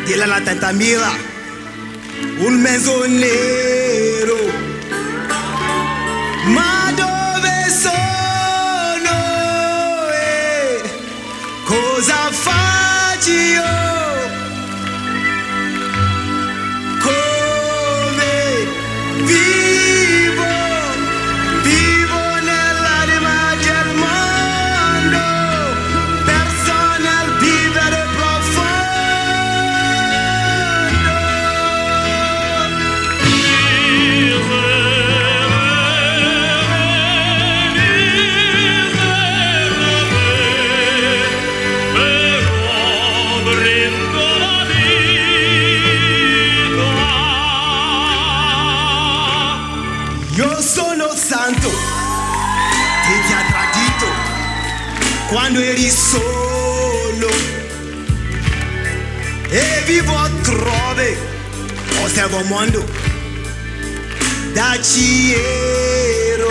ila la tenta mira, un mezzo nero. Ma dove sono e cosa faccio io? Come vivo, vivo nell'anima del mondo, perso nel vivere profondo. Io sono santo, che ti ha tradito quando eri solo e vivo altrove, osservo il mondo da cielo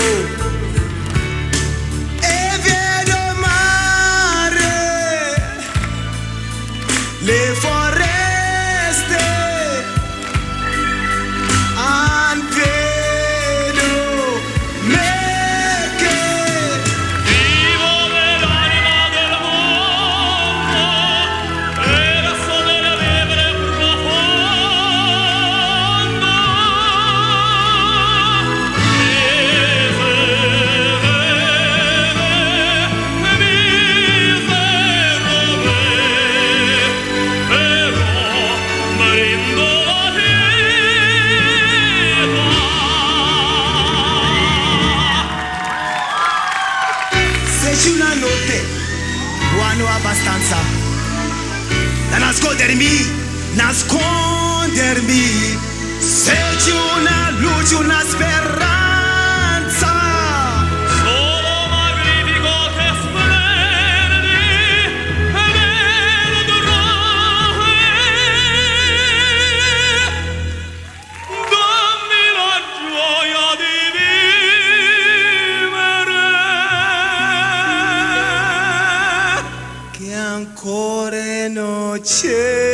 e vedo mare, le foreste, anche una notte buono abbastanza da nascondermi, se c'è una luce, una speranza, solo magnifico che splendi e vedorai, dammi la gioia di ancora non c'è.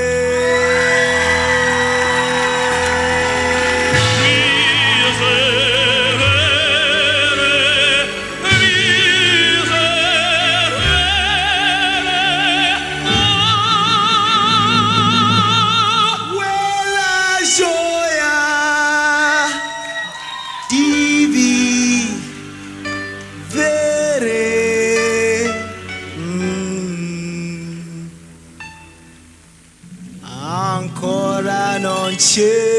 Quella gioia di vivere ancora non c'è.